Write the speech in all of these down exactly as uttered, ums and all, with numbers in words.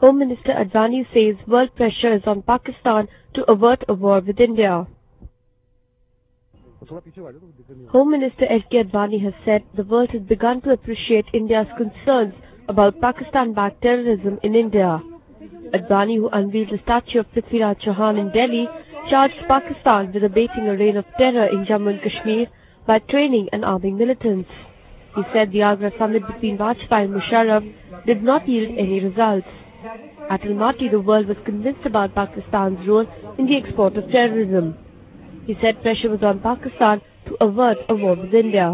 Home Minister Advani says world pressure is on Pakistan to avert a war with India. Home Minister L K Advani has said the world has begun to appreciate India's concerns about Pakistan-backed terrorism in India. Advani, who unveiled the statue of Prithviraj Chauhan in Delhi, charged Pakistan with abating a reign of terror in Jammu and Kashmir by training and arming militants. He said the Agra summit between Vajpayee and Musharraf did not yield any results. At Almaty, the world was convinced about Pakistan's role in the export of terrorism. He said pressure was on Pakistan to avert a war with India.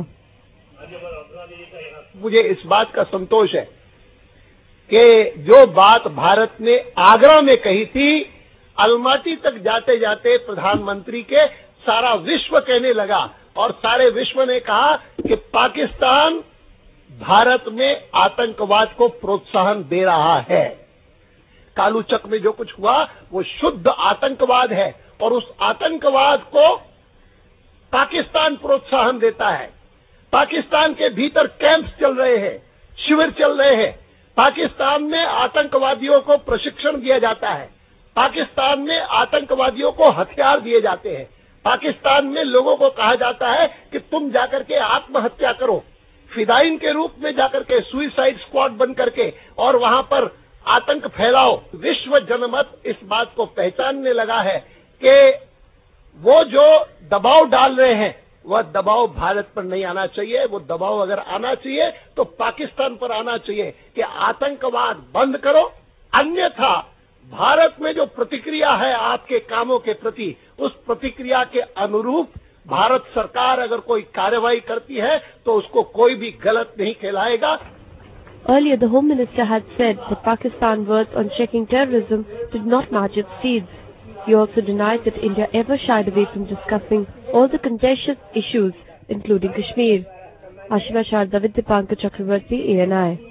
मुझे इस बात का संतोष है कि जो बात भारत ने आगरा में कही थी, अलमाटी तक जाते जाते प्रधानमंत्री के सारा विश्व कहने लगा और सारे विश्व ने कहा कि पाकिस्तान भारत में आतंकवाद को प्रोत्साहन दे रहा है। कालूचक में जो कुछ हुआ वो शुद्ध आतंकवाद है और उस आतंकवाद को पाकिस्तान प्रोत्साहन देता है। पाकिस्तान के भीतर कैंप्स चल रहे हैं, शिविर चल रहे हैं। पाकिस्तान में आतंकवादियों को प्रशिक्षण दिया जाता है। पाकिस्तान में आतंकवादियों को हथियार दिए जाते हैं। पाकिस्तान में लोगों को कहा जाता है कि तुम जाकर के आत्महत्या करो, फिदाइन के रूप में जाकर के सुइसाइड स्क्वाड बन करके और वहां पर आतंक फैलाओ। विश्व जनमत इस बात को पहचानने लगा है कि वो जो दबाव डाल रहे हैं वह दबाव भारत पर नहीं आना चाहिए। वो दबाव अगर आना चाहिए तो पाकिस्तान पर आना चाहिए कि आतंकवाद बंद करो, अन्यथा भारत में जो प्रतिक्रिया है आपके कामों के प्रति, उस प्रतिक्रिया के अनुरूप भारत सरकार अगर कोई कार्रवाई करती है तो उसको कोई भी गलत नहीं कहलाएगा। Earlier, the Home Minister had said that Pakistan's words on checking terrorism did not match its deeds. He also denied that India ever shied away from discussing all the contentious issues, including Kashmir. Ashima Sharda with Dipankar Chakravarti, A N I.